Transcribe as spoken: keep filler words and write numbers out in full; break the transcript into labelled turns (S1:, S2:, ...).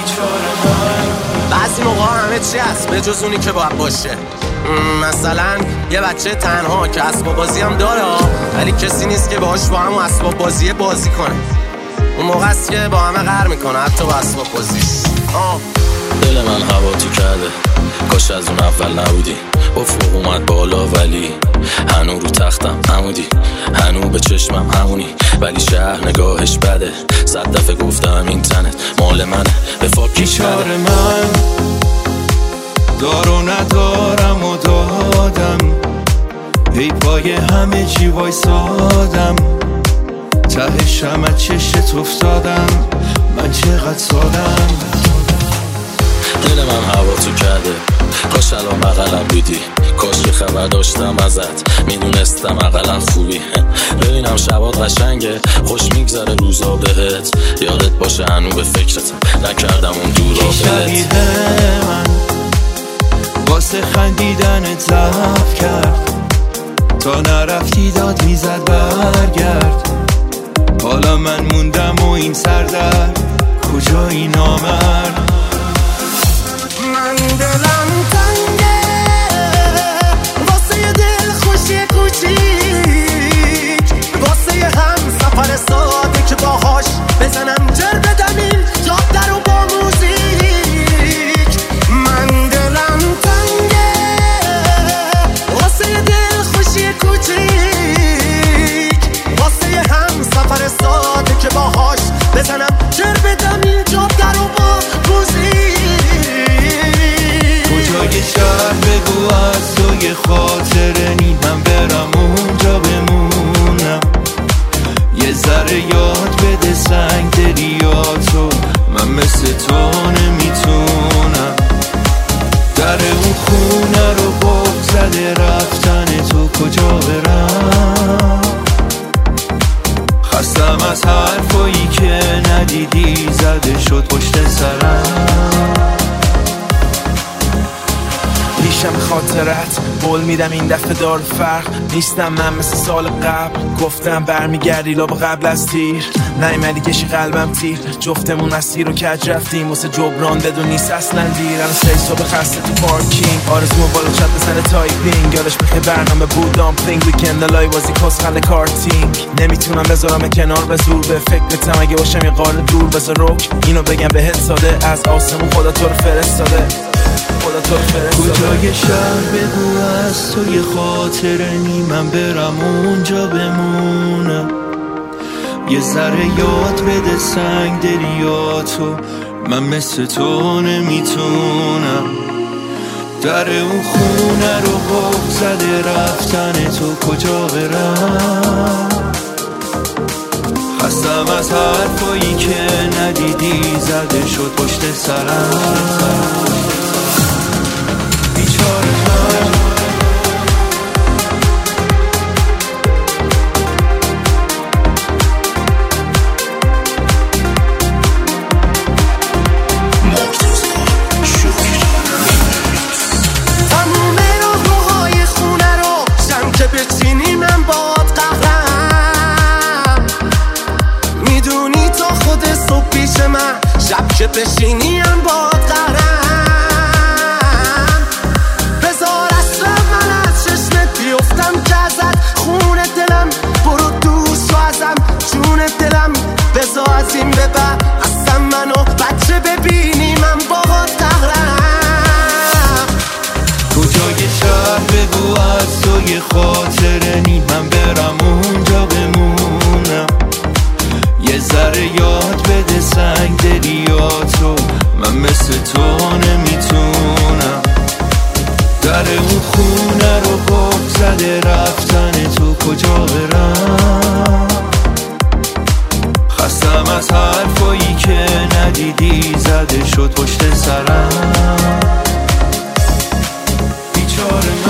S1: بعضی موقع همه چی هست به جز اونی که باید باشه. مثلا یه بچه تنها که اسباب بازی هم داره ولی کسی نیست که باهاش با هم اسباب بازی بازی کنه. اون موقع است که با همه قهر میکنه حتی با اسباب بازیش. آه
S2: دل من هوا تو کرده، کاش از اون اول نبودی. افق اومد بالا ولی هنو رو تختم همودی، هنو به چشمم همونی ولی شهر نگاهش بده. صد دفعه گفتم این تنت مال منه به فاکیش
S3: بیچاره من دار و ندارم و دادم، ای پای همه چی وایسادم، ته شمع چشت افتادم، من چقدر سادم.
S2: دل من هوا تو کرده، کاش الان بغلم بودی، کاش یه خبر داشتم ازت، میدونستم اقلا خوبی. ببینم شبات قشنگه، خوش میگذره روزا بهت، یادت باشه هنو به فکرتم نکردم اون دورا بهت.
S3: شبیه من واسه خندیدنت ضعف کرد، تا نرفتی داد میزد برگرد. حالا من موندم و این سردرد کجایی نامرد.
S1: من دلم تنگه واسه یه دل خوشی کوچیک، واسه یه هم سفر ساده که باهاش بزنم جر بدم این جاده رو با موزیک. من دلم تنگه واسه یه دل خوشی کوچیک، واسه یه هم سفر ساده که باهاش بزنم جر بدم این جاده رو با موزیک.
S3: کجای شهر بگو از تو یه خاطره نی، من برم اونجا بمونم، یه ذره یاد بده سنگ دریاتو، من مثل تو نمیتونم. در اون خونه رو بغض زده رفتن تو، کجا برم؟ خستم از حرفایی که ندیدی زده شد پشت سرم.
S4: پیشم خاطرت بول میدم این دفعه دار فرق نیستم، من مثل سال قبل گفتم برمیگردی لاب قبل از تیر، نیمدی کشی قلبم تیر، جفتمون مسیر رو کج رفتیم واسه جبران بدون نیست اصلا دیر. الان سه صبح خسته تو پارکینگ، آرزوم بالا چت بزنه تایپینگ، یادش بخیر برنامه بود دامپلینگ، ویکند لای بازی کسخنده کارتینگ. نمیتونم بذارم کنار به زور، به فکرتم اگه باشم یه قاره دور. بذار روک اینو بگم بهت ساده، از آسمون خدا تو رو فرستاده، خدا تو رو فرستاده.
S3: کجای شهر بگو از تو یه خاطره نی، من برم اونجا بمونم، یه ذره یاد بده سنگ دریاتو، من مثل تو نمیتونم. در اون خونه رو بغض زده رفتن تو، کجا برم؟ خستم از حرفایی که ندیدی زده شد پشت سرم. بیچاره من
S1: تموم راهروهای خونه رو شم که بچینی من باد قهرم، میدونی تا خود صبح پیش من، شب که بشینی من باد قهرم. بذار اصلا من از چشمت بیفتم که ازت خون دلم، برو دوست و ازم جون دلم، بذار از این به بعد اصلا منو بچه ببینی من باد قهرم.
S3: کجای شهر بگو از تو یه خاطره نی، من برم اونجا بمونم، یه ذره یاد بده سنگ دریاتو، من مثل تو نمیتونم. در اون خونه رو بغض زده رفتن تو، کجا برم؟ خستم از حرفایی که ندیدی زده شد پشت سرم. بیچاره